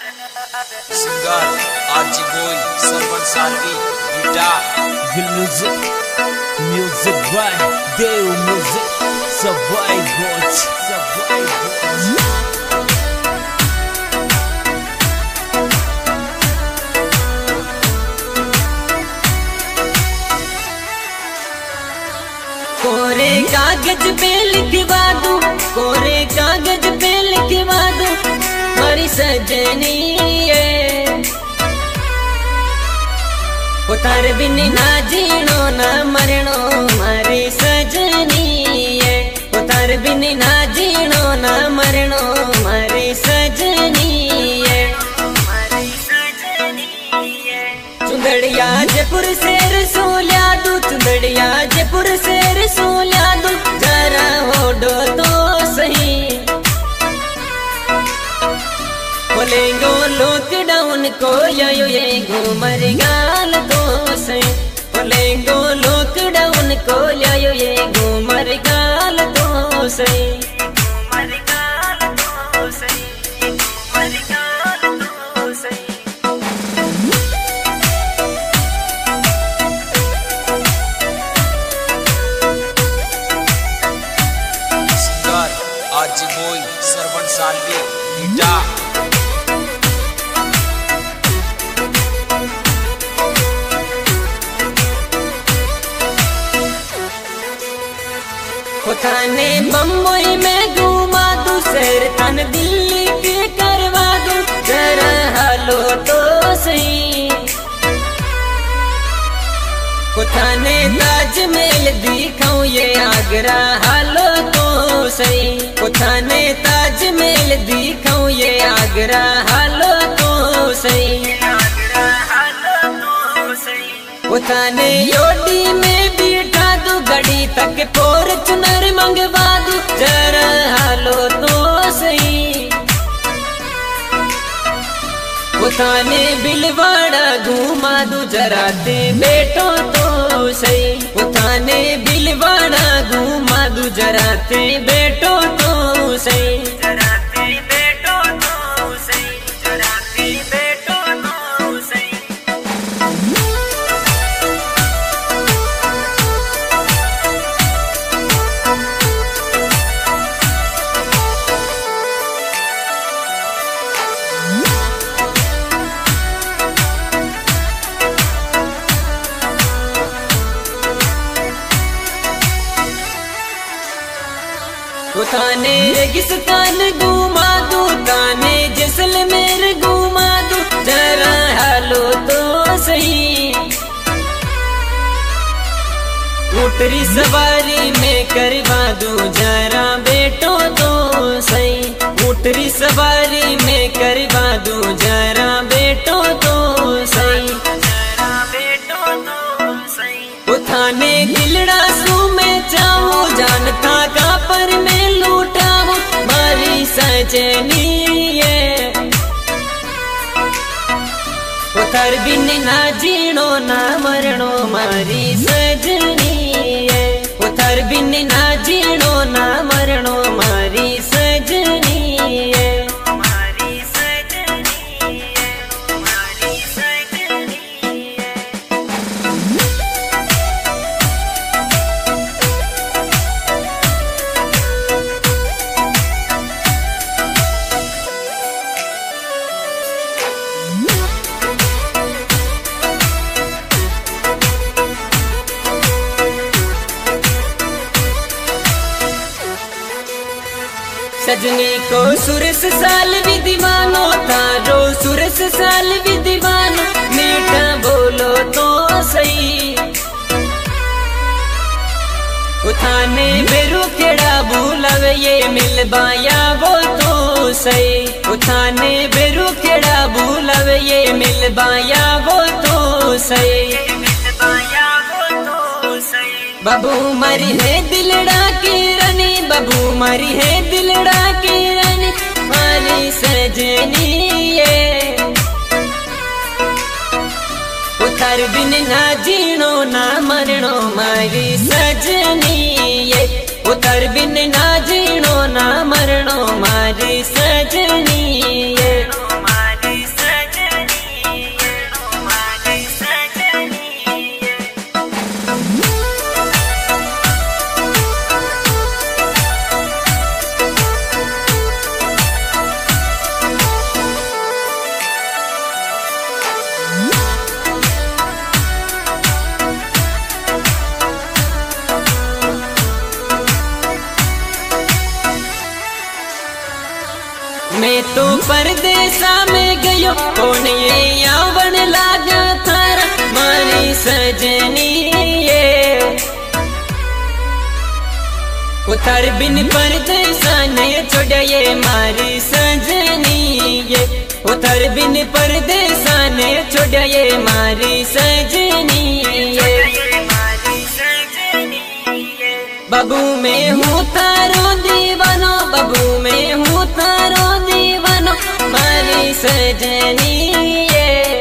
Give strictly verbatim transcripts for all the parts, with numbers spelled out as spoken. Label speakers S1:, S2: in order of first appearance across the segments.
S1: Singer R G boy Sarvan Salvi guitar
S2: Will music, music by Deu music, survive watch, survive watch.
S3: कोरे कागज पे लिखवा दूं, कोरे कागज पे लिखवा दूं, मारी सजनी है उतार बिन ना जीणो ना मरणो, मारी सजनी है उतार बिन ना जीणो ना मरणो, मारी सजनी है मारी सजनी है। चुंदड़िया जयपुर से रसोलिया दूं, चुंदड़िया जयपुर से रसोलिया दूं, जरा होडो तो सही बोलेंगो लॉकडाउन को यो ये घूमर गाल तो सही, बोलेंगो लॉकडाउन को यो ये घूमर गाल तो सही, घूमर गाल तो सही, घूमर गाल तो सही।
S1: Singer R G boy Sarvan Salvi guitar
S3: थाने बम्बई में घुमा दूं, शहर थान दिल्ली के करवा दूं, जरा हालो तो सही थाने ताजमहल दिखाऊं ये आगरा हालो तो सही, थाने ताजमहल दिखाऊं ये आगरा हालो तो सही, आगरा हालो तो सही। थाने योडी में बिठा दूं, गड़ी तक फॉर्च्यूनर मंगवा दूं, जरा हालो तो सही थाने बिलवाड़ा घुमा दूं, जरा ते बेटो तो सही थाने बिलवाड़ा घुमा दूं, जरा ते बेटो तो सही, जरा ते बेटो तो सही, जरा ते बेटो तो सही। थाने रेगिस्तान घुमा दूं, थाने जैसलमेर घुमा दूं, जरा हालो तो सही ऊटरी सवारी में करवा दूं, जरा बेटो तो सही ऊटरी सवारी में करवा दूं, जरा बेटो तो सही, जरा बेटो तो सही। थाने दिलड़ा सू में चाहूं, जानता का पर में लूटाऊं, मारी सजनी है उतर बिन ना जीणो ना मरणो, मारी सजनी है उतर बिन ना जीणो ना मरणो, मारी सजनी है मारी सजनी है मारी सजनी है। सजनी को सुरस साल भी दीवानो था, रो सुरस साल भी दीवानो, मीठा बोलो तो सही उठाने बेरू केड़ा भूलवे ये मिल बाया वो तो सही उठाने बेरू केड़ा भूलवे ये मिल बाया वो तो सही, बाबू मरी है दिलड़ा की रानी, बाबू मरी है दिलड़ा की रानी, मारी सजनी है उतार बिन ना जीणो ना मरणो, मारी सजनी है उतार बिन ना जीणो ना मरणो, मारी सजनी है मारी मैं तो परदेसा में गयो कौन ये आवण लागा थारा मारी सजनी ये उतार बिन परदेसा ने छोड़े मारी सजनी ये उतार बिन परदेसा ने छोड़े मारी सजनी ये बाबू मैं हूँ तारो दीवानो बाबू मैं हूँ तारो दीवानो मारी सजनी ये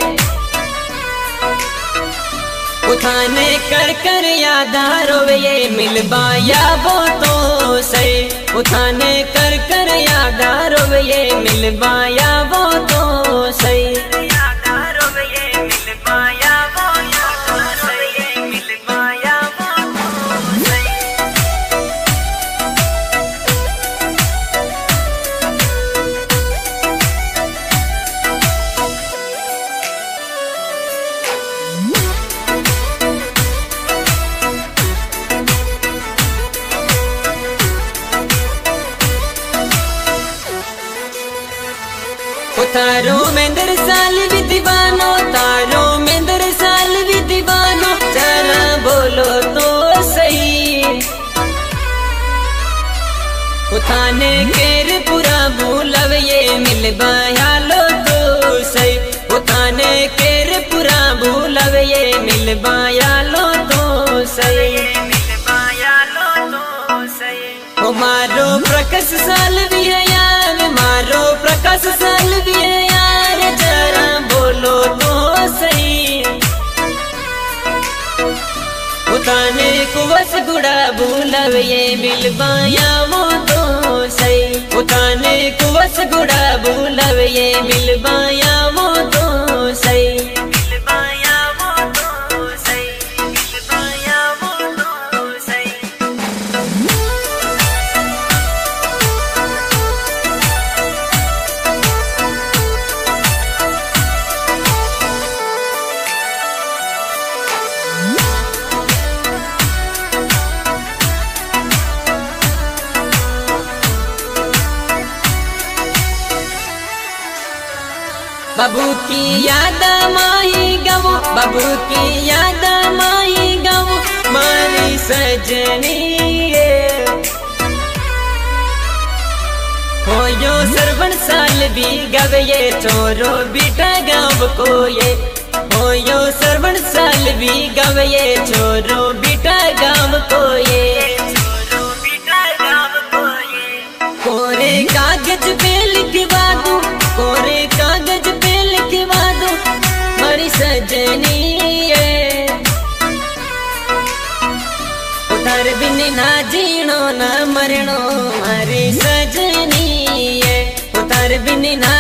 S3: उठाने कर कर यादारो ये मिलबाया वो तो सही उठाने कर कर यादारो ये मिलबाया वो तो सही तारो में दर साल भी दीवानो तारो में दर साल भी दीवानो जरा बोलो तो सही उठाने केर पूरा भूलव ये मिलबाया लो तो सही उठाने केर पूरा भूलव ये मिलबाया लो तो सही ओ मारो प्रकाश साल भी है यार मारो प्रकाश साल भी है यार जरा बोलो तो सही उताने कुवस गुड़ा भूलव ये मिलबाया वो तो सही उताने कुवस गुड़ा भूलव ये मिलबाया वो तो सही बाबू की याद माही गावो बाबू की याद माही गावो मारी सजनी हो यो सरवण साल भी गवे ये चोरो बीटा गाँव को ये हो यो सरवण साल भी गवे ये चोरो बीटा गाँव को ये कोरे कागज पे लिखवा दूं कोरे कागज पे लिखवा दूं मारी सजनी ये उतार बिन ना जीणो ना मरणो मारी सजनी ये उतार बिन ना